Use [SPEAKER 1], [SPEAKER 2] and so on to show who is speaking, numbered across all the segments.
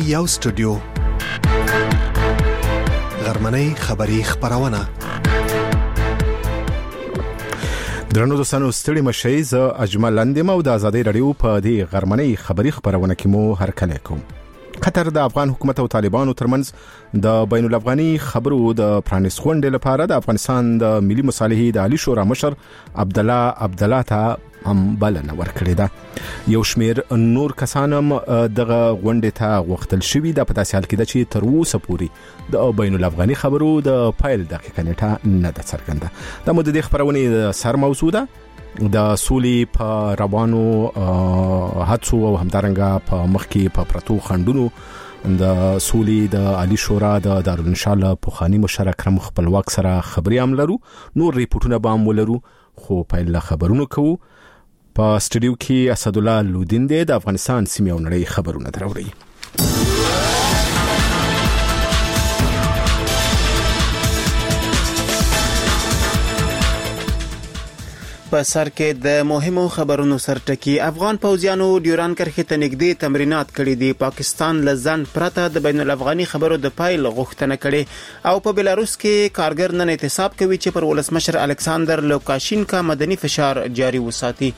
[SPEAKER 1] یو سټوډیو غرمنۍ خبری خبرونه درنو دوستانو ستړي مشي ز اجمل لندم او د ازادي رادیو په دې غرمنۍ خبری خبرونه کې مو هرکله کوم. قطر د افغان حکومت او طالبانو ترمنځ د بین الافغاني خبرو د پرانیس غونډې لپاره د افغانستان د ملي مصالحې د عالی شورا مشر عبدالله ته هم بلنه ورکړې ده. یو شمیر نور کسانم دغه غونډې ته غوښتل شوي د په داسې حال کې ده چې تر اوسه پورې د بین الافغاني خبرو د فایل دقیقه نیټه نه ده څرګنده. د مو د خبرونې سر موضوع ده د سولې په روانو هڅو او همدارنګه په مخکې په پرتو خندونو د سولې د عالی شورا د دارالانشاء پوخانی مشر اکرم خپلواک سره خبري هم لرو. نور ریپورتونه به هم ولرو خو په خبرونو کوو. په سټډیو کې اسد الله لودین د افغانستان سیمه او نړۍ خبرونه دراوړي.
[SPEAKER 2] په سر کې د مهمو خبرونو سرټکی افغان پوځیانو ډیوران کرښې ته نږدې تمرینات کړي دي. پاکستان لزن پرته د بین الافغاني خبرو د فایل غوښتنه کړي او په بلاروس کې کارګر نن احتساب کوي چې پر ولسمشر الکساندر لوکاشینکا مدني فشار جاري وساتي.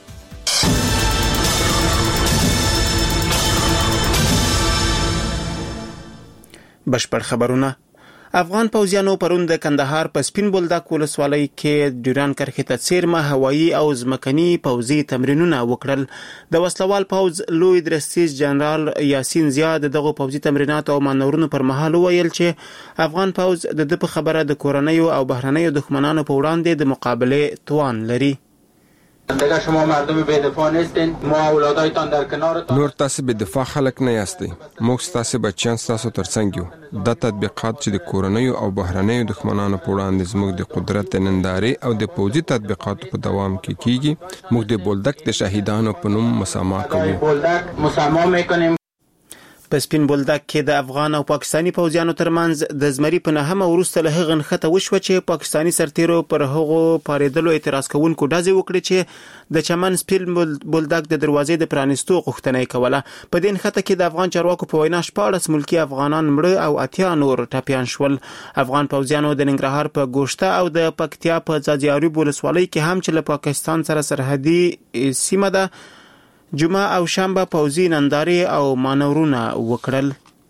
[SPEAKER 2] بشپړ خبرونه. افغان پوځیانو پرون د کندهار په سپین بولدک ولسوالۍ کې ډیوران کرښې ته څیرمه هوایي او ځمکني پوځي تمرینونه وکړل. د وسلوال پوځ لوی درستیز جنرال یاسین زیا دغه پوځي تمرینات او مانورونو پر مهال ویل چې افغان پوځ د په خبره د کورنیو او بهرنیو دښمنانو په وړاندې د مقابله توان لري.
[SPEAKER 3] دیگه شما مردم بی‌دفاع نیستین، ما اولادایتان در کنارتان.
[SPEAKER 4] نور تاسو بی‌دفاع خلک نه یاستئ. موږ تاسو بچیان تاسو ترڅنګ یو. د تطبیقات چې د کورنیو او بهرنیو دښمنانو په وړاندې زموږ د قدرت نندارې او د پوځي تطبیقاتو په دوام کې کیږي. موږ د بولدک د شهیدانو په نوم مسامح کوو.
[SPEAKER 3] بولدک مسامح میکنیم.
[SPEAKER 2] په سپین بولدک کې د افغان او پاکستاني پوځیانو ترمنځ د زمري په نهمه وروسته له هغه نښته وشوه چې پاکستاني سرتیرو پر هغو پاریدلو اعتراض کوونکو ډزې وکړې چې د چمن سپین بولدک د دروازې د پرانیستو غوښتنه یې کوله. په دې نښته کې د افغان چارواکو په وینا 14 ملکی افغانان مړه او 80 نور ټپیان شول. افغان پوځیانو د ننګرهار په ګوشته او د پکتیا په ځاځیاري ولسوالۍ کې هم چې له پاکستان سره سرحدي سیمه ده جمعه او شنبه پوځي نندارې او مانورونه وکړل.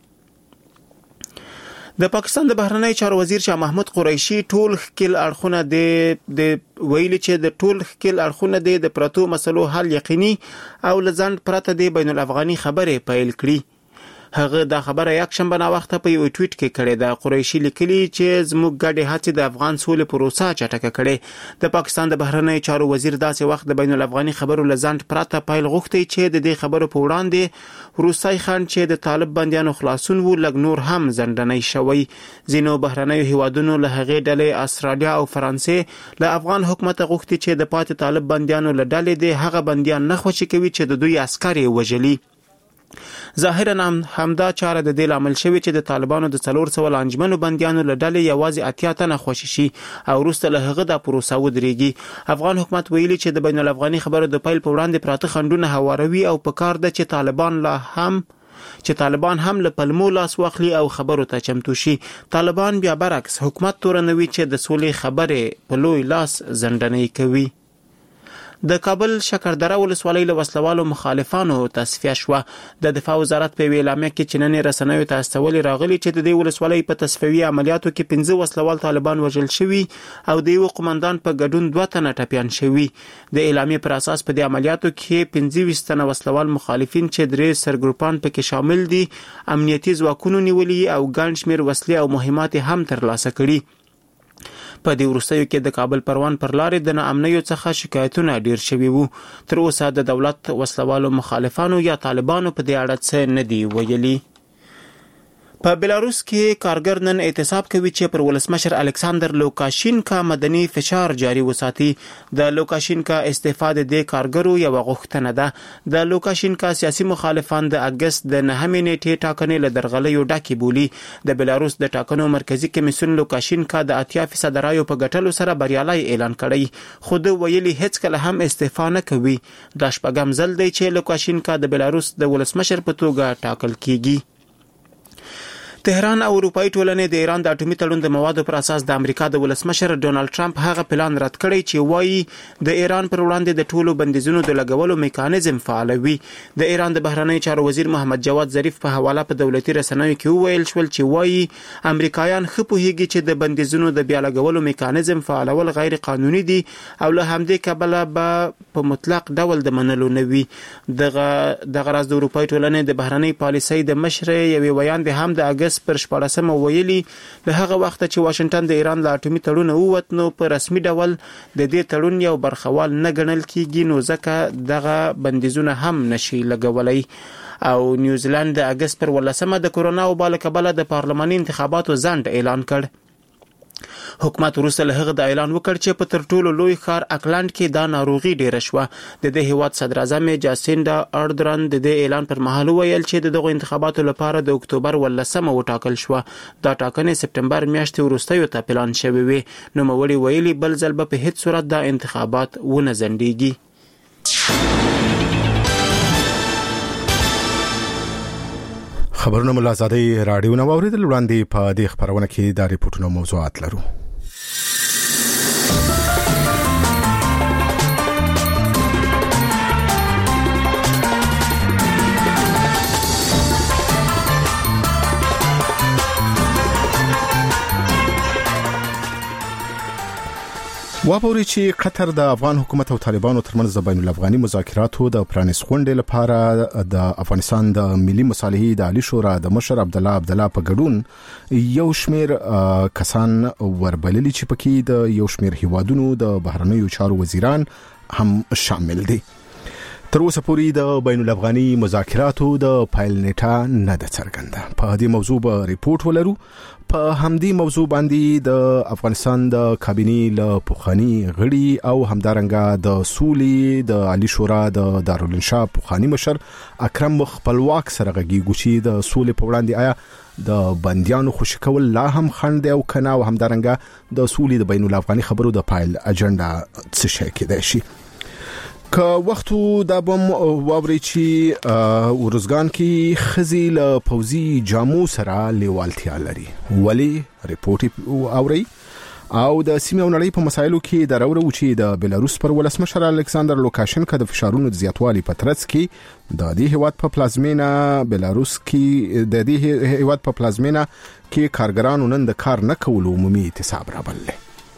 [SPEAKER 2] د پاکستان د بهرنی چارو وزیر شاه محمود قریشي ټول خپل اړخونه د ویلي چې د ټول خپل اړخونه د پرتو مسلو حل یقیني او لزند پرته د بین الافغاني خبرې پیل کړي. هغه دا خبره یک شنبه نا وخت په یو ټویټ کې کړې ده. قریشي لیکلي چې زموږ ګډې هڅې د افغان سولې پروسه چټکه کړې. د پاکستان د بهرنی چارو وزیر داسې وخت د بین الافغاني خبرو لزند پرته پیل غوښتي چې د دې خبرو په وړاندې روسي خان چې د طالب بنديانو خلاصون وو لګ نور هم زندنۍ شوی. زینو بهرنیو هیوادونو له هغې ډلې استرالیا او فرانسې له افغان حکومت غوښتي چې د پاتې طالب بنديانو له ډلې د هغه بنديان نه خوشي کوي چې د دوی عسکر وژلي. ظاهرا همدا چاره د دې لامل شوی چې د طالبانو د 400 لانجمنو بنديانو له ډلې یوازې 80 تنه خوشي شي او وروسته له هغه د پروسه ودرېږي. افغان حکومت ویلي چې د بین الافغاني خبرو د پیل په وړاندې پراته خندونه هواروي او په کار ده چې طالبان هم له پلمو لاس واخلي او خبرو ته چمتو شي. طالبان بیا برعکس حکومت تورنوي چې د سولې خبرې په لوی لاس زندنۍ کوي. د کابل شکردره ولسوالۍ له وسلوالو مخالفانو تصفیه شوه. د دفاع وزارت په اعلامیه کې چې نن رسنیو ته استولې راغلي چې د دې ولسوالۍ په تصفیوي عملیاتو کې 15 وسلوال طالبان وژل شوي او د یو قومندان په ګډون 2 تنه ټپیان شوي. د اعلامیه پر اساس په دې عملیاتو کې 25 تنه وسلوال مخالفین چې 3 سرګروپان پکې شامل دي امنیتي ځواکونو نیولي او ګڼ شمېر وسلې او مهمات هم ترلاسه کړي. په دې وروستیو کې د کابل پروان پر لارې د ناامنیو څخه شکایتونه ډیر شوي وو. تر اوسه د دولت وسلوالو مخالفانو یا طالبانو په دې اړه څه نه دی ویلي. په بلاروس کې کارګر نن احتساب کوي چې پر ولسمشر الکساندر لوکاشینکا مدني فشار جاري وساتي. د لوکاشینکا استعفا د کارګرو یو غوښتنه ده. د لوکاشینکا سیاسي مخالفان د اگست د 9 نیټې ټاکنې له درغلیو ډکې بولي. د بلاروس د ټاکنو مرکزی کمیسیون لوکاشینکا د 80% رایو په ګټلو سره بریالي اعلان کړی، خو د ویلي هیڅ کله هم استعفا نه کوي. د شپږم ځل دی چې لوکاشینکا د بلاروس د ولسمشر په توګه ټاکل کیږي. تهران او اروپאי ټولنې د ایران د اټومي تړون د موادو پر اساس د امریکا د ولسمشر ډونالد ټرمپ هغه پلان رد کړی چې وایي د ایران پر وړاندې د ټولو بندیزونو د لګولو میکانیزم فعالوي. د ایران د بهرنی چارو وزیر محمد جواد ظریف په حواله په دولتي رسنیو کې وویل شول چې وایي امریکایان ښه پوهیږي چې د بندیزونو د بیا لګولو میکانیزم فعالول غیر قانوني دي او له همدې کبله به په مطلق ډول د منلو نه وي. دغه راز د اروپאי ټولنې د بهرنی پالیسۍ د مشر یوې ویاندې هم د اگست پر 14 ویلي له هغه وخت چې واشنگټن د ایران له اټومي تړون ووت نو په رسمي ډول د دې تړون یو برخوال نه ګڼل کیږي، نو ځکه دغه بندیزونه هم نشي لګولای. او نیوزیلند د اگست پر 18 د کورونا وبا له کبله د پارلماني انتخاباتو ځنډ اعلان کړ. حکومت وروسته له هغه د اعلان وکړ چې په تر ټولو لوی ښار اکلند کې دا ناروغي ډیره شوه. د دې هیواد صدر اعظم جاسینډا اردرن د دې اعلان پر مهال ویل چې دغه انتخاباتو لپاره د اکتوبر 18 وټاکل شو. دا ټاکنې سپټمبر میاشتې وروسته ته پلان شوې وي. نو موري ویلي بل ځل په هیڅ صورت د انتخابات ونه ځنډيږي.
[SPEAKER 1] خبرونه ملا زادي رادیو نو اوریدل وړاندې په دې خبرونه کې د ریپورتونو موضوعات لرو. واپوري چې قطر د افغان حکومت او طالبانو ترمنځ د بین الافغاني مذاکراتو د پرانیست غونډې لپاره د افغانستان د ملي مصالحې د عالی شورا د مشر عبدالله په ګډون یو شمیر کسان وربللي چې پکې د یو شمیر هیوادونو د بهرنیو چارو وزیران هم شامل دي. تر اوسه پورې د بین الافغاني مذاکراتو د پایل نیټه نه ده څرګنده. په دې موضوع به ریپورت ولرو. په همدې موضوع باندې د افغانستان د کابینې له پوخانی غړي او همدارنګه د سولې د عالی شورا د دارالانشا پوخانی مشر اکرم خپلواک سره غږیږي چې د سولې په وړاندې آیا د بنديانو خوشی کول لا هم خند او کنا او همدارنګه د سولې د بین الافغاني خبرو د پایل اجنډا څه شي کېدای شي. که وختو د بم وابري چې ورزګان کې خزي له پوزي جامو سره لیوالتیا لري. ولی ریپورت اوري او د سیمه نړۍ په مسایلو کې د راوړو چې د بلاروس پر ولسمشر الکساندر لوکاشنکا د فشارونو زیاتوالي په ترڅ کې د دې هیواد په پلازمینه بلاروس کې د دې هیواد په پلازمینه کې کارګرانو نن د کار نه کولو عمومي اعتصاب راوړل.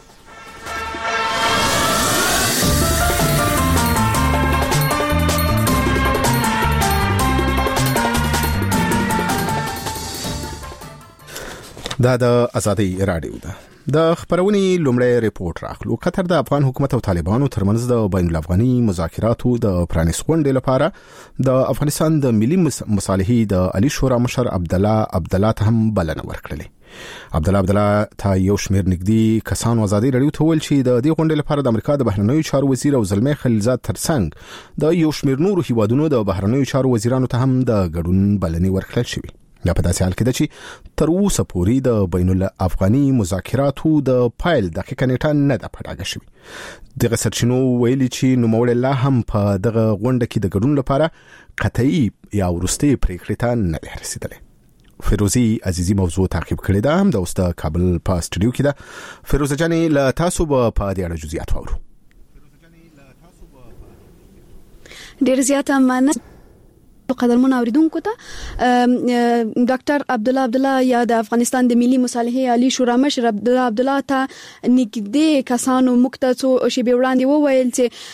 [SPEAKER 1] دا د ازادي رادیو ده. د خبرونې لومړی ریپورت راخلو. قطر د افغان حکومت او طالبانو ترمنځ د بین الافغاني مذاکراتو د پرانیست غونډې لپاره د افغانستان د ملي مصالحې د عالی شورا مشر عبدالله ته هم بلنه ورکړه. عبدالله ته یو شمیر نږدې کسانو ازادي رادیو ته ویل چې د دې غونډې لپاره د امریکا د بهرنیو چارو وزیر او زلمي خلیلزاد ترڅنګ د یو شمیر نورو هیوادونو د بهرنیو چارو وزیرانو ته هم د ګډون بلنې ورکړل شوې. یا په داسې حال کې ده چې تر اوسه پورې د بین الافغاني مذاکراتو د پایل دقیقه نیټه نه ده پټاګه شوې. دغه سرچینو ویلي چې نوموړی لا هم په دغه غونډه کې د ګډون لپاره قطعي یا وروستي پریکړې ته نه دی رسیدلی. فیروزی عزیزی موضوع تعقیب کړی ده، هم د اوس د کابل په سټوډیو کې ده. فیروزه جانې له تاسو به په دې اړه جزئیات واورو.
[SPEAKER 5] ډیر زیات مننه قدرمن اوریدونکو ته. ډاکټر عبدالله یا د افغانستان د ملي مصالحې عالی شورا مشر عبدالله ته نږدې کسانو مکتسو شی به وړاندې وویل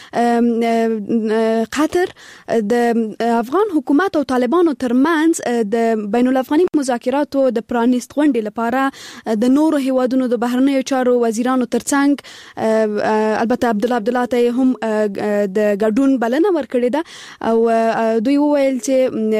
[SPEAKER 5] چې قطر د افغان حکومت او طالبانو ترمنځ د بین الافغاني مذاکراتو د پرانیست غونډې لپاره د نورو هیوادونو د بهرنیو چارو وزیرانو ترڅنګ البته عبدالله ته هم د ګډون بلنه ورکړې ده او دوی وویل چې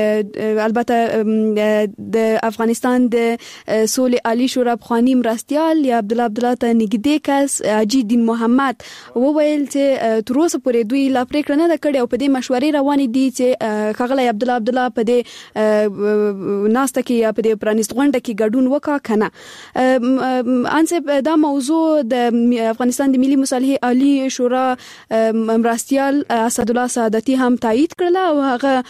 [SPEAKER 5] البته د افغانستان د سولې عالی شورا بخوانی مرستيال یا عبدالله ته نږدې کس حاجی دین محمد وویل چې تر اوسه پورې دوی لا پریکړه نه کړې او په دې مشورې روانې دي چې خغله عبدالله په دې ناسته کې یا په دې پرانیست غونډه کې ګډون وکړي کنه. انسه دا موضوع د افغانستان د ملي مصالحې عالی شورا مرستيال اسد الله سعادتي هم تایید کړل او هغه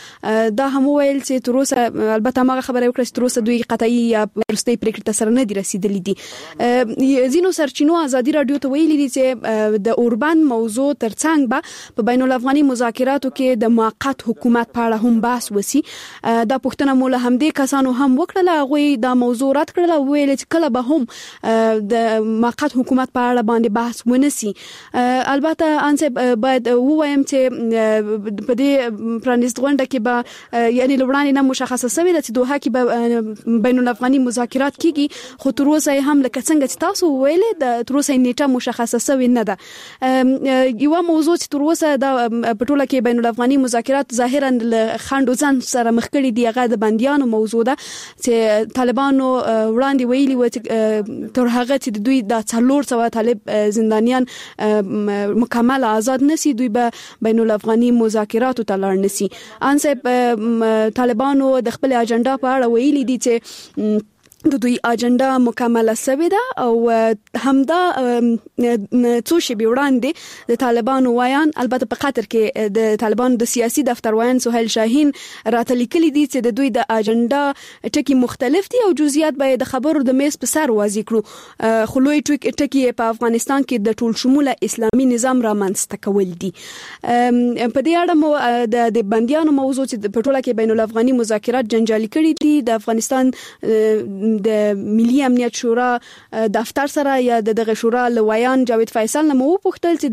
[SPEAKER 5] دا هم ویل چې تر اوسه البته ما خبره وکړه چې تر اوسه دوی قطعي یا ورستي پریکړه ته سره نه دي رسیدلې دي. زینو سرچینو ازادي رادیو ته ویلي دي چې د اوربان موضوع ترڅنګ به په بین الافغاني مذاکراتو کې د موقت حکومت په اړه هم بحث وسی. دا پښتنه مولا همدې کسانو هم وکړه، غوي دا موضوع رد کړل، ویل چې کله به هم د موقت حکومت په اړه باندې بحث ونسی. البته انسه باید وایم چې په دې پرانیست غونډه کې به یعنی لوړانی نه مشخصه شوی د دوه کې به بین الافغاني مذاکرات کیږي، خو تر اوسه هم لکه څنګه چې تاسو ویلې د تر اوسه نیټه مشخصه شوی نه ده. یو موضوع چې تر اوسه د پټوله کې بین الافغاني مذاکرات ظاهرا خندو ځان سره مخ کړي دی، هغه د بنديانو موضوع ده چې طالبانو وړاندې ویلي و چې تر هغه چې دوی د 400 طالب زندانیان مکمل آزاد نسی دوی به بین الافغاني مذاکراتو ته لاړ نسی. انسه طالبانو د خپل اجنډا په اړه ویلي دي چې د دوی اجنډا مکمله شوې ده او همدا څو شی وړاندې د طالبانو وایان البته په خاطر کې د طالبانو د سیاسي دفتر وایان سهیل شاهین راتلیکلي دي چې د دوی د اجنډا ټکی مختلف دي او جزئیات به د خبرو د میز په سر واضح کړو. خلوی ټکی په افغانستان کې د ټول شموله اسلامي نظام رامنځته کول دي. په دې اړه مو د بنديانو موضوع چې په ټوله کې بین الافغاني مذاکرات جنجالي کړي دي. د افغانستان د ملي امنیت شورا دفتر سره یا دغه شورا لویان جاوید فیصل نه مو پوښتل چې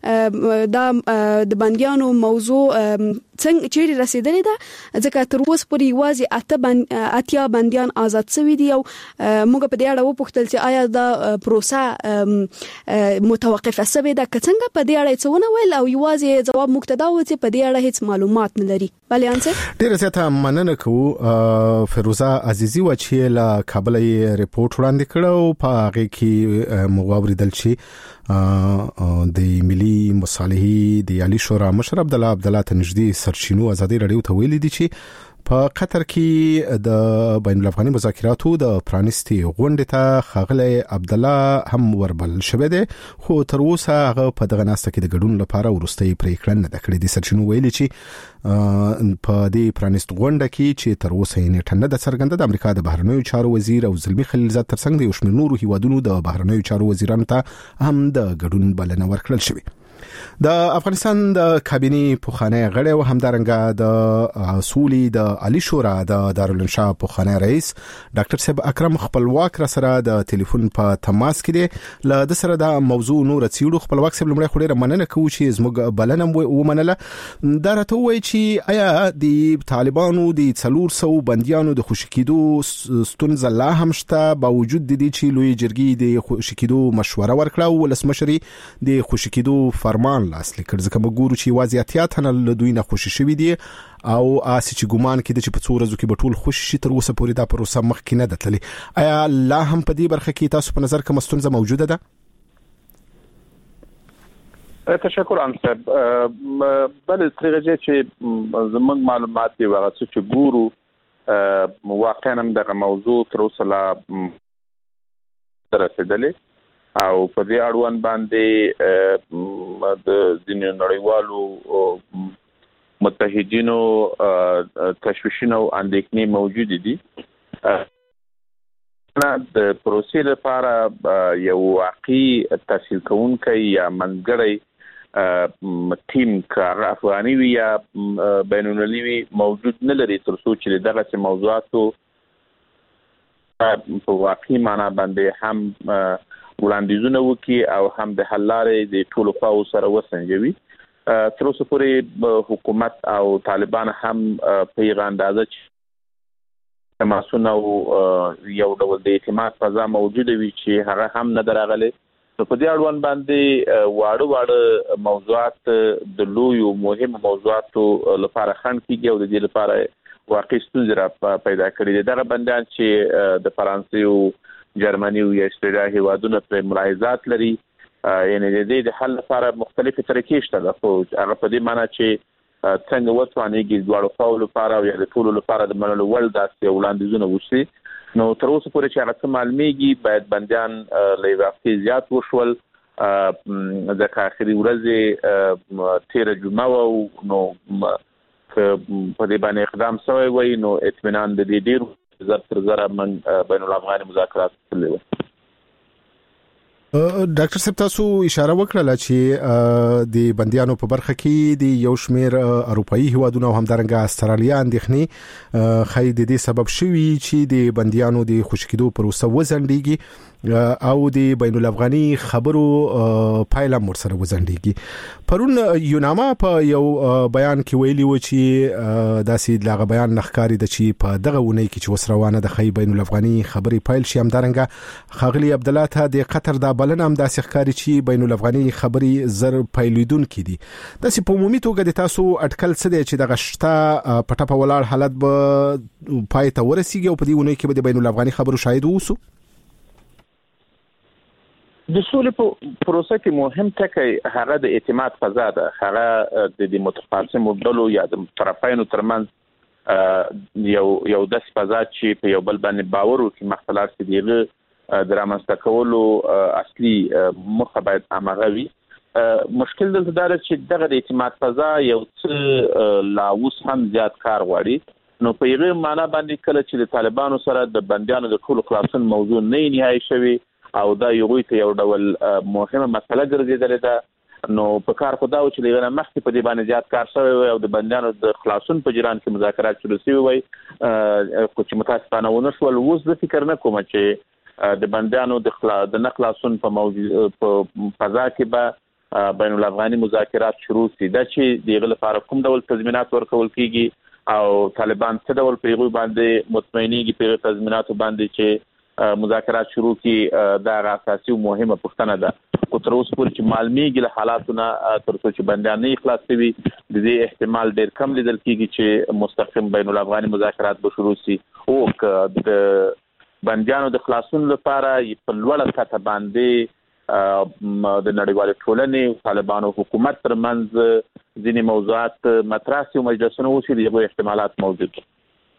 [SPEAKER 5] د بنديانو موضوع څنګه چیرې رسیدلې ده، ځکه تر اوسه پورې واځي اتیا بنديان آزاد شوي دي او موږ په دې اړه وپوښتل چې آیا دا پروسه متوقفه شوې ده، څنګه په دې اړه څه ونه ویل او یوازې جواب مقتدا و چې په دې اړه هیڅ معلومات نه لري. بلې انسه
[SPEAKER 1] ډیره زیاته مننه کوو. فیروزه عزیزی و چې له کابل ریپورت وړاندې کړو، په هغه کې مغاوریدل شي د ملي مصالحې د عالی شورا مشر عبد الله تنجدي سرچینو ازادي رادیو ته ویلي دي چې په قطر کې د بین الافغاني مذاکراتو د پرانیستي غونډې ته خاغلی عبد الله هم وربل شوی دی، خو تر اوسه هغه په دغه ناسته کې د ګډون لپاره ورستۍ پریکړه نه کړې دي. سرچینو ویلي چې په دې پرانیست غونډه کې چې تر اوسه یې ټنډه د څرګنده د امریکا د بهرنیو چارو وزیر او زلمی خلیلزاد ترڅنګ د یو شمېر نورو هیوادونو د بهرنیو چارو وزیرانو ته هم د ګډون بلنه ورکړل شوې. د افغانستان د کابینې پوخانه غړی او همدارنګه د اصولي د عالی شورا د دارالانشا پوخانه رئیس ډاکټر صاحب اکرم خپلواک را سره د ټلیفون په تماس کې دی. ل د سره د موضوع نور څیړو خپلواک صاحب لمړی خوري مننه کوي چې زموږ بلنه ومنله. دا راته وایي چې آیا د طالبانو د 400 بنديانو د خوشکیدو ستونزه لا هم شته، باوجود د دې چې لوی جرګې د خوشکیدو مشوره ورکړه او ولسمشري د خوشکیدو فرمان لاسلیک کړ، ځکه موږ ګورو چې واضحیت نه له دوی نه خوشی شوی دي او اسی چې ګومان کړي چې په څو ورځو کې به ټول خوشی شي، تر اوسه پورې دا پروسه مخکې نه ده تللی. آیا لا هم په دې برخه کې تاسو په نظر کوم ستونزه موجوده ده؟
[SPEAKER 6] تشکر انصر. بل ترغه چې زموږ معلومات دی ورته چې ګورو واقعا دغه موضوع تر اوسه لا رسیدلې او په دې اړوند باندې د ځینو نړیوالو متحدینو تشویشونه او اندېښنې موجود دي. د پروسې لپاره یو واقعي تحصیل کوونکی یا منځګړی ټیم کار افغاني وي یا بین المللي موجود نه لري تر څو چې دغه موضوعاتو په واقعي معنا باندې هم وړاندیزونه وکړي او هم د حل لارې د ټولو خواو سره وسنجوي. تر اوسه پورې حکومت او طالبان هم په یوه اندازه تماسونه او یو ډول د اعتماد فضا موجوده وي چې هغه هم نه درغلي. په دې اړوند باندې واړه موضوعات د لویو مهم موضوعاتو لپاره خنډ کیږي او د دې لپاره واقعي ستونزې را پیدا کړې دي. دغه بندیان چې د فرانسې او جرمني او استرالیا هیوادونو پر ملاحظات لري، یعنی د دې د حل لپاره مختلفې طریقې شته، خو هغه په دې معنی چې څنګه وتوانېږي دواړو خواو لپاره او یا د ټولو لپاره د منلو وړ داسې وړاندیزونه وشي. نو تر اوسه پورې چې هغه څه معلومیږي باید بندیان له یوې هفتې زیات وشول، ځکه آخري ورځې تېره جمعه وه، نو په دې باندې اقدام شوی وي نو اطمینان د دې ډیر زر تر زر من بین الافغاني مذاکرات تللی وي.
[SPEAKER 1] ډاکټر صاحب تاسو اشاره وکړه چې د بنديانو په برخه کې د یو شمیر اروپאי هیوادونو او همدارنګه استرالیا اندېښنې خای د دې سبب شوي چې د بنديانو د خوشکېدو پروسه وزندېږي او د بین الافغاني خبرو پایله مرسره وزندېږي. پرون یوناما په یو بیان کې ویلي و چې داسې دغه بیان نخکاری د چې په دغه ونی کې چې وسروانه د خای بین الافغاني خبري پایل شي همدارنګه خاغلی عبد الله ته د قطر د بلنه هم داسې ښکاری چې بین الافغاني خبري زر پایلیدون کړي. داسې په عمومي توګه د تاسو اټکل څه دی چې دغه شته پټه په ولاړ حالت به پای ته ورسیږي او په دې ونی کې به د بین الافغاني خبرو شاهد اوسو؟
[SPEAKER 6] د سولې په پروسه کې مهم ټکی هغه د اعتماد فضا ده. هغه د متخاصمو ډلو یا د طرفینو ترمنځ یو داس فضا چې په یو بل باندې باور وکړي مختلف چې دیغه درامسته کولو اصلي مخه باید امغه وي. مشکل دلته دا چې دغه د اعتماد فضا یو څه لا اوس هم زیات کار غواړي. نو په یغه معنا باندې کله چې د طالبانو سره د بندیانو د ټول خلاصون موضوع نه نهایی شوی او دا یو ډول مهمه مسله ګرځیدلې ده نو په کار خو دا و چې لږه مخکې په دې باندې زیات کار شوی وي او د بندیانو د خلاصون په جریان کې مذاکرات شروع شوي وي خو چې متاسفانه ونه شول. اوس د فکر نه کوم چې د بندیانو د نه خلاصون په فضا کې به بین الافغاني مذاکرات شروع شي. دا چې دغه لپاره کوم ډول تضمینات ورکول کیږي او طالبان څه ډول پیغام باندې مطمئنيږي په تضمیناتو باندې چې مذاکرات شروع کی دا اساسي او مهمه پوښتنه ده. خو تر اوسه پورې چې معلومیږي له حالاتونه تر څو چې بندیان نه اخلاص شي د دې احتمال ډیر کم لیدل کیږي چې مستقیم بین الافغاني مذاکرات به شروع شي او د بندیانو د خلاصون لپاره په لوړه سطح باندې د نړیوال ټولنې طالبانو حکومت ترمنځ ځینې موضوعات مطرح شي او مجلسونه وشي د احتمالات موجود دي.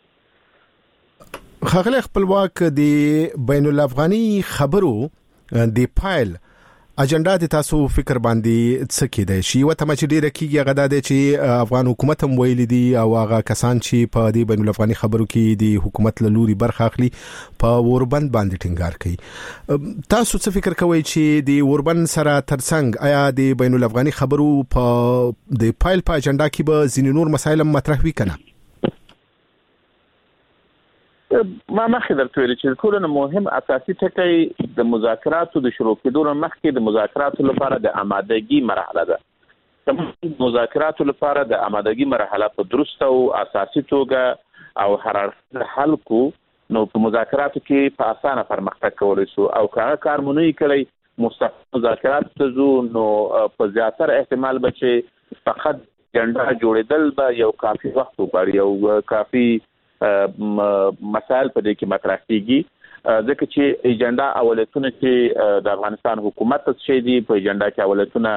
[SPEAKER 1] خاغلی خپلواک د بین الافغاني خبرو د پایل اجنډا د تاسو فکر باندې څه کېدای شي؟ وته چې ډیره کیږي غدا د چې افغان حکومت هم ویل دي او هغه کسان چې په د بین الافغاني خبرو کې د حکومت له لوري برخه اخلي په اوربند باندې ټینګار کوي. تاسو څه فکر کوئ چې د اوربند سره ترڅنګ آیا د بین الافغاني خبرو په د پایل په اجنډا کې به ځینې نور مسایل مطرح وي کنه؟
[SPEAKER 6] ما مخکې درته ویل چې ټولنه مهم اساسي ټکی د مذاکراتو د شروع کېدو مخکې د مذاکراتو لپاره د آمادګي مرحله ده. د مذاکراتو لپاره د آمادګي مرحله په درسته او اساسي توګه او حرارت حل کو نو په مذاکراتو کې په اسانه پرمختګ کولای شو او هغه کار مونږ کړی مستقیم مذاکرات ته زو نو په زیاتره احتمال بچي فقط جنډا جوړېدل به یو کافي وخت وغواړي او کافي مسائل په دې کې مطرح کیږي ځکه چې ایجنډا اولتونه چې د افغانستان حکومت ته شي دي په ایجنډا کې اولتونه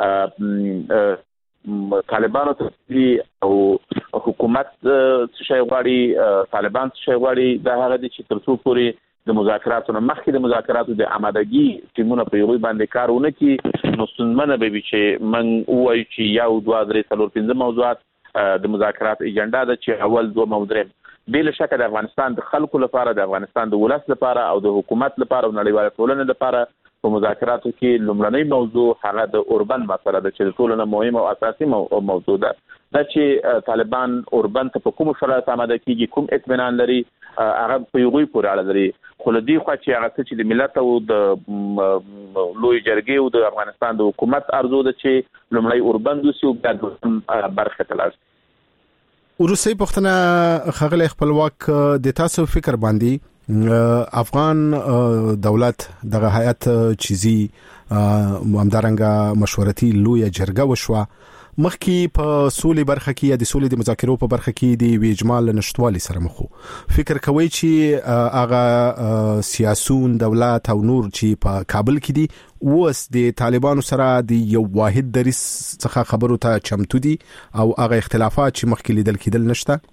[SPEAKER 6] طالبانو ته او حکومت څه شي غواړي طالبان څه شي غواړي دا هغه دي چې تر څو پورې د مذاکراتو مخکې د مذاکراتو د آمادګي ټیمونه په یوه باندې کارونه کوي نو ستونزمنه به وي چې من وایي چې یو 2 3 4 5 موضوعات د مذاکرات ایجنډا ده چې اول 2 موضوعات بل شکه د افغانستان د خلکو لپاره د افغانستان د ولس لپاره او د حکومت لپاره او نړیوال ټولنې لپاره په مذاکراتو کې لومړنۍ موضوع هغه د اوربند مسله ده چې ټولنه مهمه او اساسي موضوع ده. دا چې طالبان اوربند ته په کوم شرایط آماده کیږي کوم اطمینان لري هغه په یوه پورې اړه لري. خو لدی خو چې هغه چې د ملت او د لوی جرګې او د افغانستان د حکومت ارزو ده چې لومړی اوربند وسو بیا برخه تلاش.
[SPEAKER 1] وروستی پوښتنه خغلی خپلواک د تاسو فکر باندې افغان دولت دغه هیئت چیزی همدارنګه مشورتي لوی جرګه وشوه مخکې په سولې برخه کې یا د سولې د مذاکرو په برخه کې د ویجمال نشټوالي سره مخ فکر کوي چې هغه سیاسون دولت او نور چې په کابل کې دي اوس د طالبانو سره د یو واحد دریس څخه خبرو ته چمتو دي او هغه اختلافات چې مخکې لیدل کېدل نشته.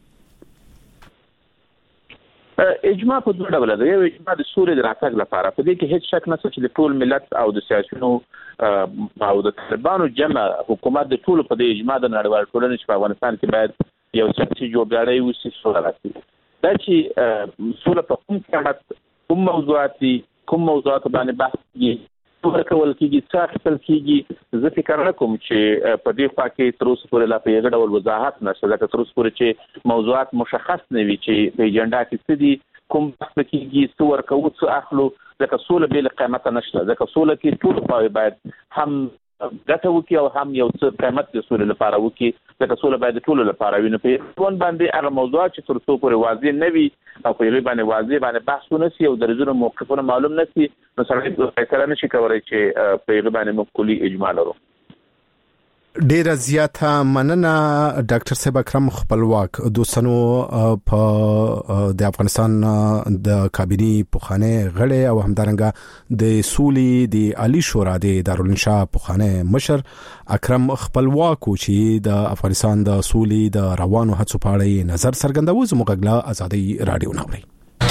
[SPEAKER 6] اجماع په دوه ډول ده. یو اجماع د سولې د راتګ لپاره په دې کې هیڅ شک نشته چې د ټول ملت او د سیاسيونو او د طالبانو جمع حکومت د ټول په دې اجماع د نړیوال ټولنې په افغانستان کې باید یو سیاسي جوړجاړی وسی سوله راځي دا چې سوله په کوم قیمت کوم موضوعات باندې بحث کیږي ورکول کیږي څه کیږي زه فکر نه کوم چې په دې خوا کې تر اوسه پورې لا په یو ډول وضاحت نشته ځکه تر اوسه پورې چې موضوعات مشخص نه وي چې په ایجنډا کې څه دي کوم بحث کیږي څه ورکو څه اخلو ځکه سوله بل قیمت نشته ځکه سوله کې ټول خواوې باید هم ګټه وکړي او هم یو څه قیمت د سوله لپاره وکړي ځکه سوله باید ټول لپاره وي نو په ټول باندې هغه موضوعات چې تر اوسه پورې واضح نه وي او په یوه باندې واضح باندې بحث ونشي او د رجونو موقفونه معلوم نشي نو سره فیصله نشي کولای چې په یوه باندې مکمل اجماع لرو.
[SPEAKER 1] ډیره زیاته مننه ډاکټر صاحب اکرم خپلواک دوستانو په د افغانستان د کابینې پوخانه غړي او همدارنګه د سولې د عالی شورا د دارالانشاء پوخانه مشر اکرم خپلواک چې د افغانستان د سولې د روانو هڅو په اړه نظر څرګندوي زموږ غلا ازادي رادیو نوري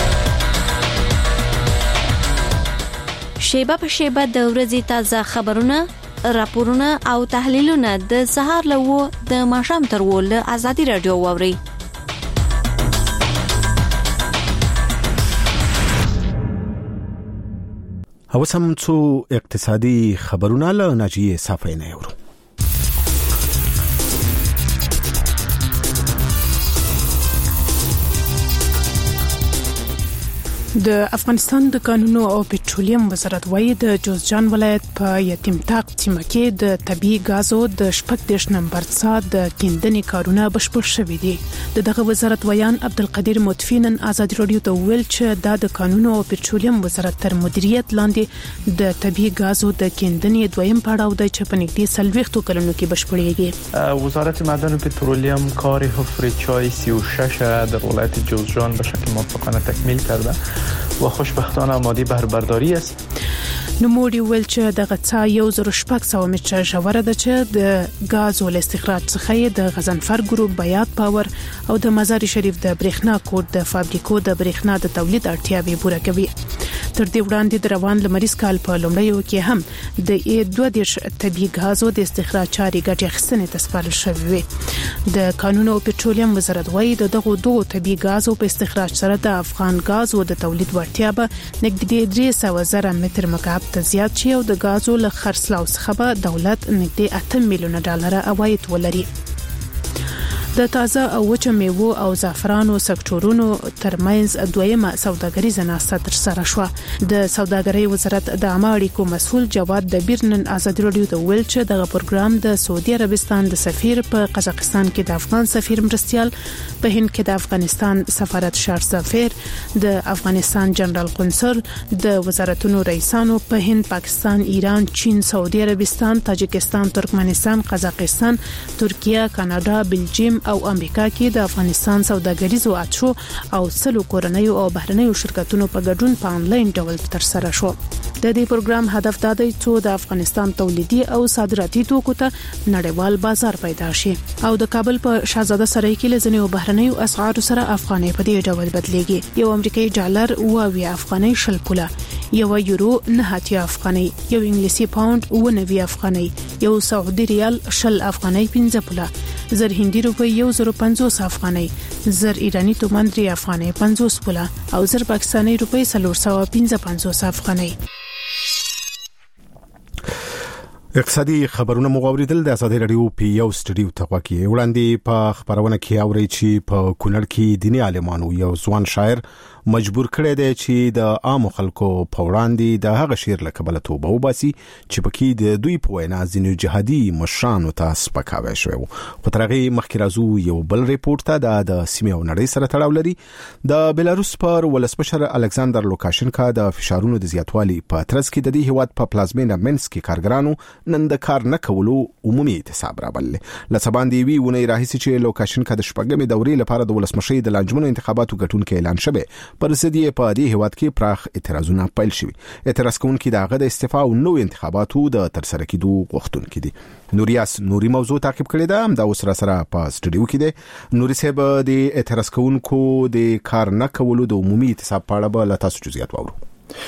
[SPEAKER 7] شیبه په شیبه د ورځې تازه خبرونه راپورونه او تحلیلونه د سهار له د ماښام تر ول ازادي رادیو ووري.
[SPEAKER 1] اوس هم څو اقتصادي خبرونه له ناجیه صافی نه یورو.
[SPEAKER 8] د افغانستان د کانونو او پټرولیم وزارت وايي د جوزجان ولایت په یتیم تاق سیمه کې د طبي غازو د 14 نمبر څا د کیندنې کارونه بشپړ شوي دي. دغه وزارت ویان عبدالقدیر متفینن آزاد رادیو ته ویل چې د کانونو او پټرولیم وزارت تر مدیریت لاندې د طبي غازو د کیندنې دویم پړاو د چپنګتي سلويختو کلونو کې بشپړېږي.
[SPEAKER 9] وزارت معدن و پترولیم کار حفر چای 36 در ولایت جوزجان به شکل موفقانه تکمیل کرده و خوشبختانه آماده بهره‌برداری است.
[SPEAKER 8] نوموړي ویل چې دغه څا 1600 متره ژوره ده چې د غاز ول استخراج څخه د غزنفر ګروپ بیات پاور او د مزار شریف د برېښنا کوډ د فابریکو د برېښنا د تولید اړتیاوې پوره کوي. تر دې وړاندې د روان لمریز کال په لومړیو کې هم د 22 طبي غازو د استخراج چاري ګټه اخیستنې تسپارل شوې وي. د کانونو او پټرولیم وزارت وايي دغه دوه طبي غازو په استخراج سره د افغان غازو د تولید وړتیا به نږدې 300,000 متر مکعب ته زیات شي او د غازو له خرڅلاو څخه به دولت نږدې 8 میلیونه ډالر عواید ولري. د تازه او وچه میوو او زعفرانو سکتورونو ترمنځ دویمه سوداګریزه ناسته ترسره شوه. د سوداګرۍ وزارت د عامه اړیکو مسؤل جواد دبیر نن آزاد رادیو ته ویل چې دغه پروګرام د سعودي عربستان د سفیر په قزاقستان کې د افغان سفیر مرستيال، په هند کې د افغانستان سفارت شار سفیر، د افغانستان جنرال قونسل، د وزارتونو رئیسانو په هند، پاکستان، ایران، چین، سعودي عربستان، تاجکستان، ترکمنستان، قزاقستان، ترکیه، کاناډا، بلجیم او امریکا کې د افغانستان سوداګریزو اتشو او سلو کورنیو او بهرنیو شرکتونو په ګډون په انلاین ډول ترسره شو. د دې پروګرام هدف دا دی چې د افغانستان تولیدي او صادراتي توکو ته نړیوال بازار پیدا شي. او د کابل په شاهزاده سرای کې لزنیو بهرنیو اسعارو سره افغاني په دې ډول بدلېږي. یو امریکایي ډالر 2 افغاني شل پوله، یو یورو 9 افغاني، یو انګلیسي پاوند 9 افغاني، یو سعودي ریال 10 افغاني 15 پوله، زر هندي روپی 1050 افغاني، زر ایرانی تومان 3 افغاني 50 پوله او زر پاکستاني روپی 455 افغاني.
[SPEAKER 1] اقتصادي خبرونه مغوریدل د آزادي رادیو په یو سټډیو ته کې وړاندې په خبرونه کې اوري چې په کونړ کې دیني عالمانو یو ځوان شاعر مجبور کړی دی چې د عام خلکو په وړاندې د هغه شعر له کبله توبه وباسي چې پکې د دوی په وینا ځینې جهادي مشرانو ته سپکاوی شوی و. خو تر هغه مخکې راځو یو بل ریپورت ته د سیمې او نړۍ سره تړاو لري. د بلاروس پر ولسمشر الکساندر لوکاشنکا د فشارونو د زیاتوالي په ترڅ کې د دې هیواد په پلازمینه منسک کې کارګرانو نن د کار نه کولو عمومي اعتصاب راوړل. لسباندې وی ونه راهیسي چې لوکاشنکا د شپږمې دورې لپاره د ولسمشي د لانجمنو انتخاباتو ګټونکو اعلان شوه. پر ضد په دې هیواد کې پراخ اعتراضونه پیل شوي. اعتراض کوونکي دغه د استعفا او نو انتخاباتو د ترسره کېدو غوښتونکي دي. نوریاس نوري موضوع تعقیب کړی دا د اوس سره په سټډیو کې دی. نوري صاحب د اعتراض کوونکو د کار نه کولو د عمومي اعتصاب په اړه به لا تاسو جزئیات واورو.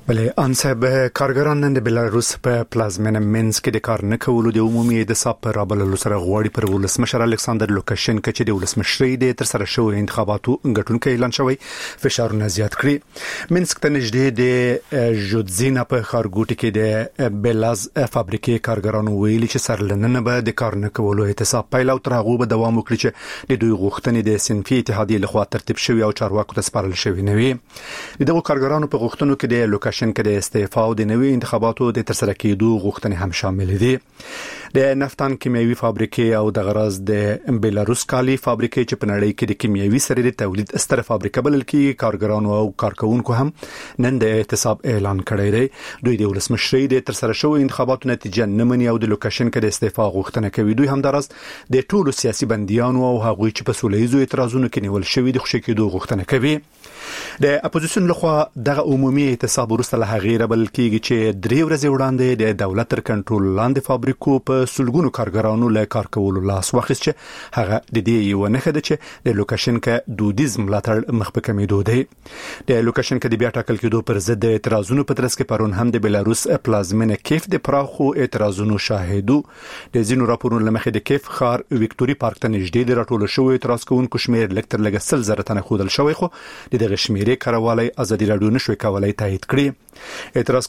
[SPEAKER 10] بله انصب کارګران نن د بلاروس په پلازمینه مینسک کې د کار نه کولو د عمومي اعتصاب پر رابللو سره غواړي پر ولسمشر الکساندر لوکاشنکا چې د ولسمشرۍ د تر سره شوی انتخاباتو ګټونکو اعلان شوی فشارونه زیات کړی. مینسک ته نږدې د جودزینا په خارګوټي کې د بلاز فابریکې کارګرانو ویلي چې سرلننه به د کار نه کولو اعتصاب پیل او تر هغه به دوام وکړي چې د دوی غوښتنې د صنفي اتحادیې لخوا ترتیب شوی او چارواکو ته سپارل شوی نه وي. دغه کارګرانو په غوښتنو کې د لوکاشنکا د استعفا او د نوي انتخاباتو د ترسره کېدو غوښتنې هم شامل دي. د نفتان کیمیاوي فابریکې او د غراز د بیلاروس کالي فابریکې چې په نړۍ کې د کیمیاوي سرې د تولید ستره فابریکه بلل کې کارګرانو او کارکونکو هم نن د اعتصاب اعلان کړی دی. دوی د ولسمشرۍ د ترسره شوی انتخاباتو نتیجه نه مني او د لوکاشنکا د استعفا غوښتنه کوي. دوی هم درز د ټولو سیاسي بنديانو او هغوی چې په سولهیزو اعتراضونو کې نیول شوی د خوشی کېدو غوښتنه کوي. د اپوزیشن لخوا دغه عمومي اعتصاب ورسته له غیره بل کېږي چې 3 ورځې وړاندې د دولت تر کنټرول لاندې فابریکو په سلګونو کارګرانو له کار کولو لاس واخیست چې هغه د دې یو نه خده چې د لوکاشنکا دودیز ملاتړ مخ په کمیدو دی. د لوکاشنکا د بیا ټاکل کېدو پر ضد د اعتراضونو په ترڅ کې پرون هم د بیلاروس پلازمینه کیف د پراخو اعتراضونو شاهدو. د زینو راپورونو لمخې د کیف خار وکټوري پارک ته نږدې د راټول شوی اعتراض کوونکو شمیر لکتر لګ 100,000 تنه خودل شوی خو د شمیرې کاروالی ازادي رادیو نشوي کولای تایید کړي. اعتراض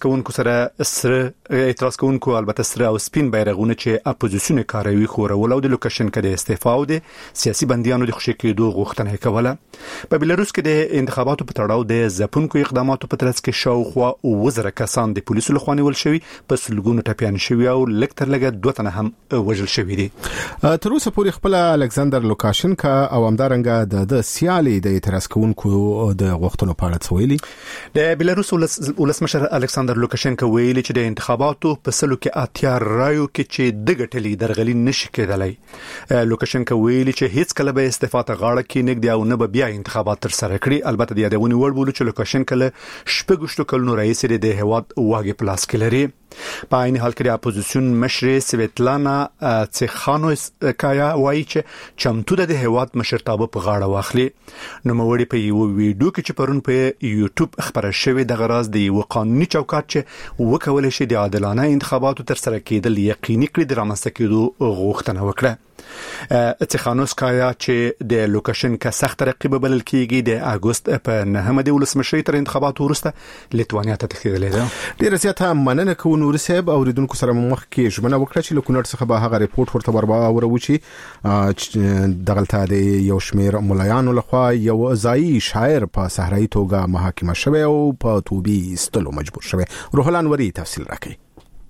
[SPEAKER 10] کوونکو البته سره او سپین بیرغونه چې اپوزیشن کاروي خورول او د لوکاشنکا د استعفا او د سیاسي بنديانو د خوشی کېدو غوښتنه کوله. په بیلاروس کې د انتخاباتو په تړاو د ځپونکو اقداماتو په ترڅ کې شاوخوا 2000 کسان د پولیسو لخوا نیول شوی په سلګونو ټپيان شوی او لکتر لګ 2 تنه هم وژل شوی دي.
[SPEAKER 1] تر اوسه پورې خپل الکساندر لوکاشنکا او همدارنګه د سیالي د اعتراض کوونکو د غوښتنو په اړه ویلي.
[SPEAKER 10] د بیلاروس ولسمشر الکساندر لوکاشنکا ویلي چې د انتخاباتو په سلو کې 80 رایو کې چې د ګټلې درغلي نشي کېدلای. لوکاشنکا ویلي چې هیڅ کله به استعفا ته غاړه کې نګ دی او نه به بیا انتخابات تر سره کړي. البته د یادونې وړ بوله چې لوکاشنکا له شپږشتو کلونو رئیس د هواد واګي پلاس کې لري. په عین حال کې د اپوزیشن مشر سویتلانا تسخانوسکایا وایي چې چمتو د هواد مشرتابه په غاړه واخلي. نو موري په یو ویډیو کې چې پرون په یوټیوب خبره شوې د غراز د یو قانوني چوکاټ چې وکول شي د عادلانه انتخاباتو تر سره کېدل یقیني کړي د رامنځته کېدو غوښتنه وکړه. تسخانوسکایا چې د لوکاشنکا سخت رقیب بلل کېږي د اگست په 9 د ولسمشرۍ تر انتخاباتو وروسته لیتوانیا ته تخیلې ده.
[SPEAKER 1] ډیر زیاته مننه کوو نور صاحب او ریدونکو سره مخ کې ژمنه وکړه چې لکونړ څخه به هغه ریپورت ورته ورباورو چې دغلطه د یو شمیر ملایانو لخوا یو ځای شاعر په صحرایي توګه محاکمه شوی او په توبې استلو مجبور شوی. روح الانوري تفصیل راکړي.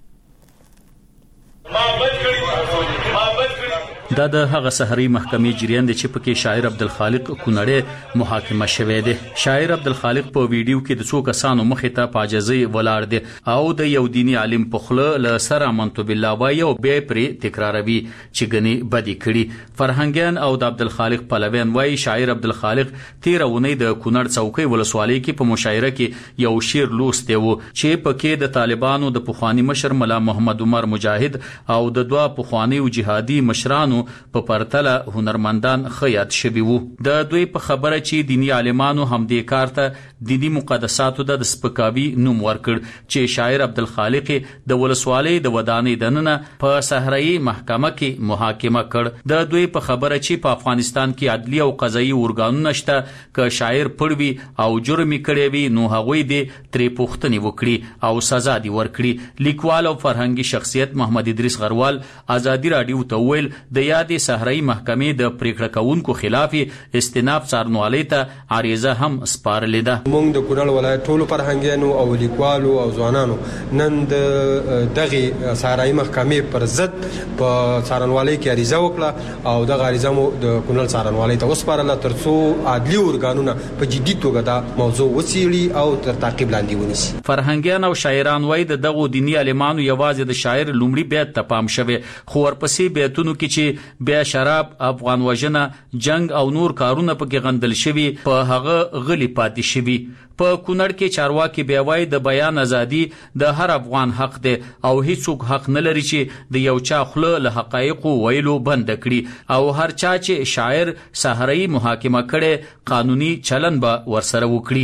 [SPEAKER 11] دا د هغه سحري محکمې جریان دی چې پکې شاعر عبدالخالق کونړی محاکمه شوی دی. شاعر عبدالخالق په ویډیو کې د څو کسانو مخې ته پاجزي ولاړ دی او د یو دینی عالم په خله ل سره منتو بالله وایي او به پرې تکراروي چې غني بدی کړي. فرهنګیان او د عبدالخالق پلویان وایي شاعر عبدالخالق 13 ونې د کونړ څوکۍ ولسوالۍ کې په مشاعره کې یو شعر لوست دی چې پکې د طالبانو د پخوانی مشر ملا محمد عمر مجاهد او د دوه پخوانی جهادي مشرانو په پرتله هنرمندان خیات شوی وو. د دوی په خبره چې دینی عالمانو هم د کار ته دینی مقدساتو د سپکاوي نوم ورکړ چې شاعر عبدالخالق د ولسوالۍ د ودانې دننه په صحرایي محکمه کې محاکمه کړ. د دوی په خبره چې په افغانستان کې عدلی او قضایي ارګانونه نشته که شاعر پړوي او جرم کړي وي نو هغوی د تری پوښتنې وکړي او سزا دی ورکړي. لیکوال او فرهنګي شخصیت محمد ادریس غروال ازادي رادیو ته ویل د یادې صحرایي محکمې د پریکړه کوونکو خلاف استناب څارنوالۍ ته عریضه هم سپارلې ده.
[SPEAKER 12] موږ د کونړ ولایت ټولو فرهنګیانو او لیکوالو او ځوانانو نن د دغه صحرایي محکمې پر ضد په څارنوالۍ کې عریضه وکړه او دغه عریضه مو د کونړ څارنوالۍ ته وسپارله ترڅو عدلي ارګانونه په جدي توګه دا موضوع وڅېړي او تر تعقیب لاندې ونیسي.
[SPEAKER 11] فرهنګیان او شاعران وایي دغه دینی عالمانو یوازې د شاعر لومړي بیت ته پام شوی خو ورپسې بیتونو کې چې بیا شراب افغان وژنه جنگ او نور کارونه پکې غندل شوی په هغه غلی پاتې شوی. په کونړ کې چارواکي بیا وایي د بیان ازادي د هر افغان حق دی او هیڅوک حق نه لري چې د یو چا خله له حقایقو ویلو بند کړي او هر چا چې شاعر صحرایي محاکمه کړي قانوني چلن به ورسره وکړي.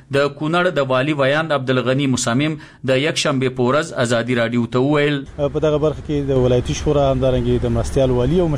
[SPEAKER 11] د کونړ د والی ویان عبدالغنی مصمم د یک شنبه پورز ازادي رادیو ته ویل
[SPEAKER 13] په دغه برخه کې د ولایتي شورا همدارنګه د مرستيال والی او